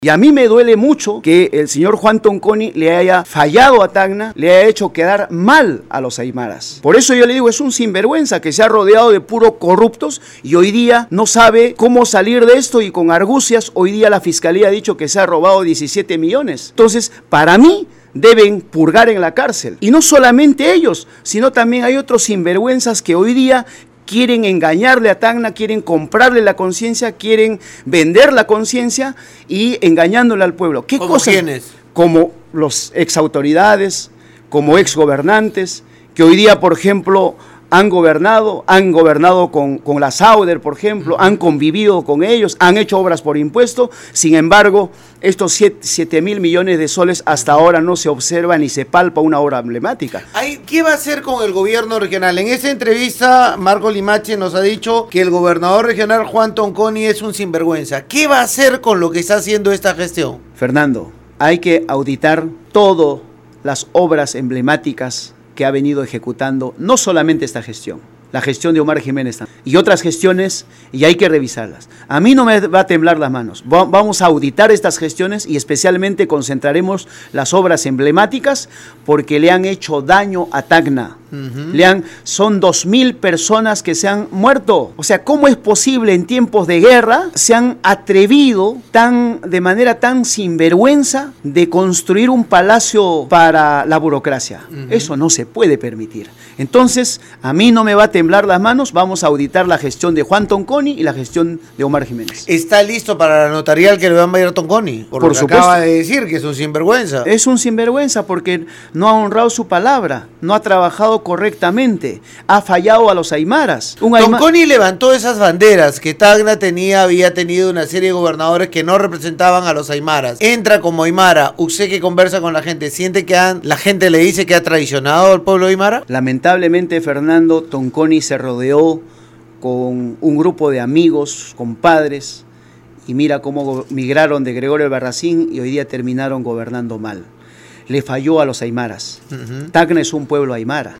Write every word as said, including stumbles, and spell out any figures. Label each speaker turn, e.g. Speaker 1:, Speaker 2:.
Speaker 1: Y a mí me duele mucho que el señor Juan Tonconi le haya fallado a Tacna, le haya hecho quedar mal a los aymaras. Por eso yo le digo, es un sinvergüenza que se ha rodeado de puros corruptos y hoy día no sabe cómo salir de esto, y con argucias hoy día la fiscalía ha dicho que se ha robado diecisiete millones. Entonces, para mí, deben purgar en la cárcel. Y no solamente ellos, sino también hay otros sinvergüenzas que hoy día quieren engañarle a Tacna, quieren comprarle la conciencia, quieren vender la conciencia y engañándole al pueblo. ¿Qué
Speaker 2: ¿Cómo
Speaker 1: cosas?
Speaker 2: quiénes?
Speaker 1: Como los exautoridades, como exgobernantes, que hoy día, por ejemplo, han gobernado, han gobernado con, con la Sauder, por ejemplo, han convivido con ellos, han hecho obras por impuesto. Sin embargo, estos siete mil millones de soles hasta ahora no se observa ni se palpa una obra emblemática.
Speaker 2: Ay, ¿qué va a hacer con el gobierno regional? En esa entrevista, Marco Limache nos ha dicho que el gobernador regional Juan Tonconi es un sinvergüenza. ¿Qué va a hacer con lo que está haciendo esta gestión?
Speaker 1: Fernando, hay que auditar todas las obras emblemáticas que ha venido ejecutando, no solamente esta gestión, la gestión de Omar Jiménez y otras gestiones, y hay que revisarlas. A mí no me va a temblar las manos. Vamos a auditar estas gestiones y especialmente concentraremos las obras emblemáticas porque le han hecho daño a Tacna. Uh-huh. Le han, son dos mil personas que se han muerto. O sea, ¿cómo es posible en tiempos de guerra se han atrevido tan, de manera tan sinvergüenza de construir un palacio para la burocracia? Uh-huh. Eso no se puede permitir. Entonces, a mí no me va a temblar las manos. Vamos a auditar la gestión de Juan Tonconi y la gestión de Omar Jiménez.
Speaker 2: ¿Está listo para la notarial que le va a enviar Tonconi? Por, Por lo que supuesto. Acaba de decir que es un sinvergüenza.
Speaker 1: Es un sinvergüenza porque no ha honrado su palabra, no ha trabajado correctamente, ha fallado a los aymaras. Un ayma...
Speaker 2: Tonconi levantó esas banderas que Tacna tenía, había tenido una serie de gobernadores que no representaban a los aymaras. Entra como aymara, usted que conversa con la gente, ¿siente que han, la gente le dice que ha traicionado al pueblo aymara?
Speaker 1: Lamentablemente, Fernando, Tonconi se rodeó con un grupo de amigos, compadres, y mira cómo migraron de Gregorio Albarracín y hoy día terminaron gobernando mal. Le falló a los aymaras. Uh-huh. Tacna es un pueblo aymara.